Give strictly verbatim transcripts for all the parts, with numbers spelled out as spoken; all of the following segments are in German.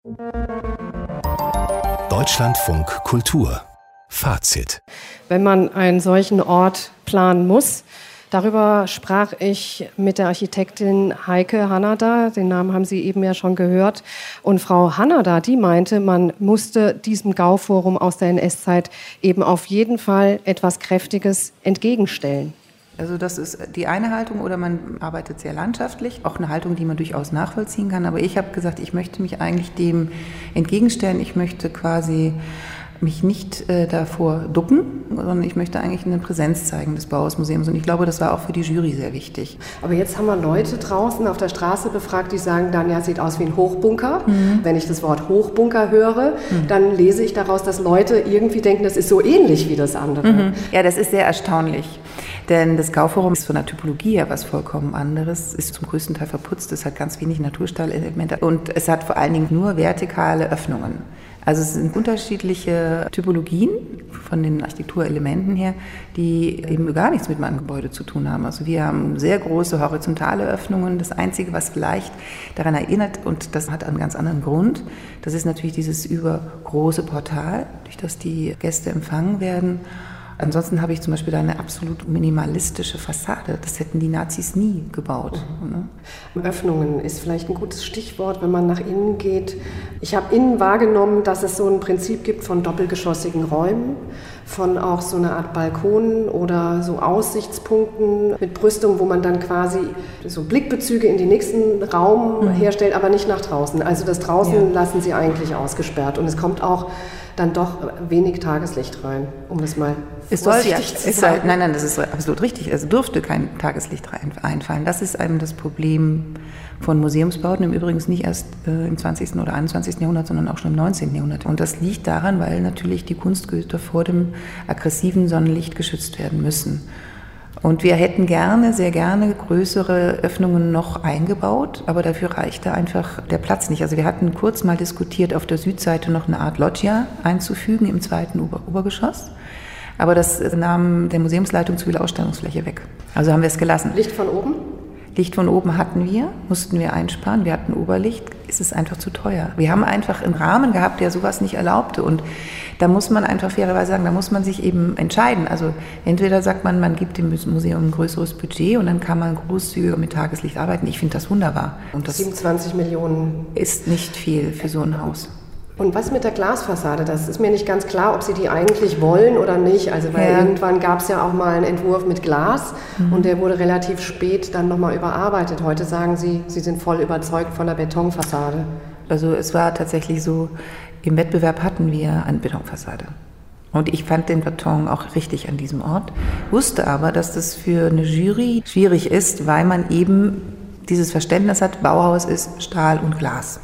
Deutschlandfunk Kultur. Fazit. Wenn man einen solchen Ort planen muss, darüber sprach ich mit der Architektin Heike Hanada, den Namen haben Sie eben ja schon gehört. Und Frau Hanada, die meinte, man musste diesem Gauforum aus der N S-Zeit eben auf jeden Fall etwas Kräftiges entgegenstellen. Also das ist die eine Haltung, oder man arbeitet sehr landschaftlich, auch eine Haltung, die man durchaus nachvollziehen kann. Aber ich habe gesagt, ich möchte mich eigentlich dem entgegenstellen. Ich möchte quasi mich nicht äh, davor ducken, sondern ich möchte eigentlich eine Präsenz zeigen des Bauhausmuseums. Und ich glaube, das war auch für die Jury sehr wichtig. Aber jetzt haben wir Leute draußen auf der Straße befragt, die sagen dann, ja, sieht aus wie ein Hochbunker. Mhm. Wenn ich das Wort Hochbunker höre, mhm. dann lese ich daraus, dass Leute irgendwie denken, das ist so ähnlich wie das andere. Mhm. Ja, das ist sehr erstaunlich. Denn das Gauforum ist von der Typologie her was vollkommen anderes, ist zum größten Teil verputzt, es hat ganz wenig Naturstahlelemente und es hat vor allen Dingen nur vertikale Öffnungen. Also es sind unterschiedliche Typologien von den Architekturelementen her, die eben gar nichts mit meinem Gebäude zu tun haben. Also wir haben sehr große horizontale Öffnungen. Das Einzige, was vielleicht daran erinnert, und das hat einen ganz anderen Grund, das ist natürlich dieses übergroße Portal, durch das die Gäste empfangen werden. Ansonsten habe ich zum Beispiel eine absolut minimalistische Fassade. Das hätten die Nazis nie gebaut. Ne? Öffnungen ist vielleicht ein gutes Stichwort, wenn man nach innen geht. Ich habe innen wahrgenommen, dass es so ein Prinzip gibt von doppelgeschossigen Räumen, von auch so einer Art Balkonen oder so Aussichtspunkten mit Brüstung, wo man dann quasi so Blickbezüge in den nächsten Raum mhm. herstellt, aber nicht nach draußen. Also das draußen ja. lassen sie eigentlich ausgesperrt. Und es kommt auch dann doch wenig Tageslicht rein, um es mal es soll ja, zu sagen. Soll, nein, nein, das ist absolut richtig. Es dürfte kein Tageslicht einfallen. Das ist einem das Problem von Museumsbauten, im Übrigen nicht erst äh, im zwanzigsten oder einundzwanzigsten Jahrhundert, sondern auch schon im neunzehnten Jahrhundert. Und das liegt daran, weil natürlich die Kunstgüter vor dem aggressiven Sonnenlicht geschützt werden müssen. Und wir hätten gerne, sehr gerne größere Öffnungen noch eingebaut, aber dafür reichte einfach der Platz nicht. Also wir hatten kurz mal diskutiert, auf der Südseite noch eine Art Loggia einzufügen im zweiten Ober- Obergeschoss. Aber das nahm der Museumsleitung zu viel Ausstellungsfläche weg. Also haben wir es gelassen. Licht von oben? Licht von oben hatten wir, mussten wir einsparen. Wir hatten Oberlicht, ist es einfach zu teuer. Wir haben einfach einen Rahmen gehabt, der sowas nicht erlaubte. Und da muss man einfach fairerweise sagen, da muss man sich eben entscheiden. Also entweder sagt man, man gibt dem Museum ein größeres Budget und dann kann man großzügiger mit Tageslicht arbeiten. Ich finde das wunderbar. Und das siebenundzwanzig Millionen ist nicht viel für so ein Haus. Und was mit der Glasfassade? Das ist mir nicht ganz klar, ob Sie die eigentlich wollen oder nicht. Also weil ja. irgendwann gab es ja auch mal einen Entwurf mit Glas mhm. und der wurde relativ spät dann nochmal überarbeitet. Heute sagen Sie, Sie sind voll überzeugt von der Betonfassade. Also es war tatsächlich so, im Wettbewerb hatten wir eine Betonfassade. Und ich fand den Beton auch richtig an diesem Ort, wusste aber, dass das für eine Jury schwierig ist, weil man eben dieses Verständnis hat, Bauhaus ist Stahl und Glas.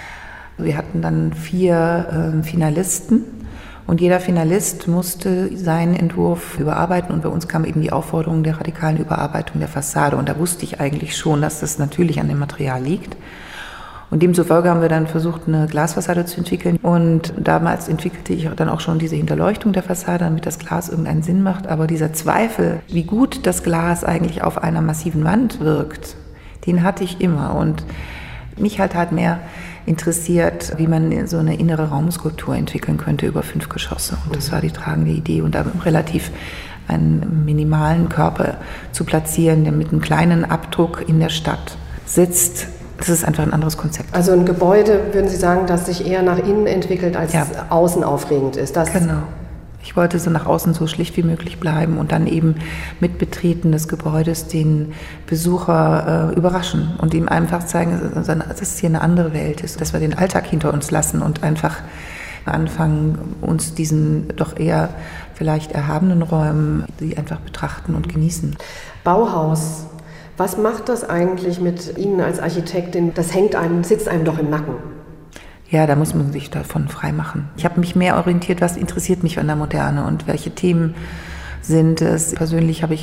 Wir hatten dann vier äh, Finalisten und jeder Finalist musste seinen Entwurf überarbeiten und bei uns kam eben die Aufforderung der radikalen Überarbeitung der Fassade und da wusste ich eigentlich schon, dass das natürlich an dem Material liegt. Und demzufolge haben wir dann versucht, eine Glasfassade zu entwickeln und damals entwickelte ich dann auch schon diese Hinterleuchtung der Fassade, damit das Glas irgendeinen Sinn macht, aber dieser Zweifel, wie gut das Glas eigentlich auf einer massiven Wand wirkt, den hatte ich immer und mich halt halt mehr interessiert, wie man so eine innere Raumskulptur entwickeln könnte über fünf Geschosse. Und das war die tragende Idee. Und da relativ einen minimalen Körper zu platzieren, der mit einem kleinen Abdruck in der Stadt sitzt. Das ist einfach ein anderes Konzept. Also ein Gebäude, würden Sie sagen, das sich eher nach innen entwickelt, als ja. außen aufregend ist. Das genau. Ich wollte so nach außen so schlicht wie möglich bleiben und dann eben mit Betreten des Gebäudes den Besucher äh, überraschen und ihm einfach zeigen, dass es hier eine andere Welt ist, dass wir den Alltag hinter uns lassen und einfach anfangen, uns diesen doch eher vielleicht erhabenen Räumen, die einfach betrachten und genießen. Bauhaus. Was macht das eigentlich mit Ihnen als Architektin? Das hängt einem, sitzt einem doch im Nacken. Ja, da muss man sich davon frei machen. Ich habe mich mehr orientiert, was interessiert mich an der Moderne und welche Themen sind es. Persönlich habe ich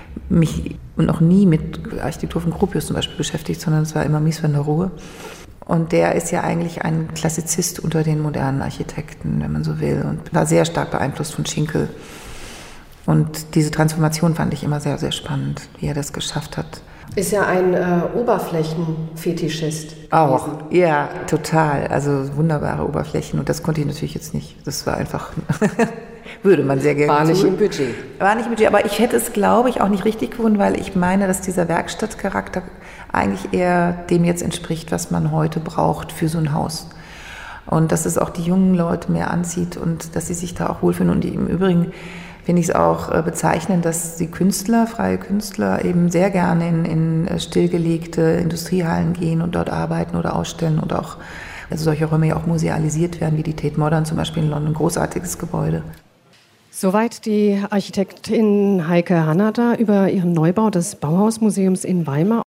mich noch nie mit Architektur von Gropius zum Beispiel beschäftigt, sondern es war immer Mies van der Rohe. Und der ist ja eigentlich ein Klassizist unter den modernen Architekten, wenn man so will, und war sehr stark beeinflusst von Schinkel. Und diese Transformation fand ich immer sehr, sehr spannend, wie er das geschafft hat. Ist ja ein äh, Oberflächenfetischist. Auch, ja, total. Also wunderbare Oberflächen. Und das konnte ich natürlich jetzt nicht. Das war einfach, würde man sehr gerne War nicht tun. im Budget. War nicht im Budget, aber ich hätte es, glaube ich, auch nicht richtig gefunden, weil ich meine, dass dieser Werkstattcharakter eigentlich eher dem jetzt entspricht, was man heute braucht für so ein Haus. Und dass es auch die jungen Leute mehr anzieht und dass sie sich da auch wohlfühlen. Und im Übrigen finde ich es auch bezeichnend, dass die Künstler, freie Künstler, eben sehr gerne in, in stillgelegte Industriehallen gehen und dort arbeiten oder ausstellen und auch also solche Räume ja auch musealisiert werden, wie die Tate Modern zum Beispiel in London, großartiges Gebäude. Soweit die Architektin Heike Hanada über ihren Neubau des Bauhausmuseums in Weimar.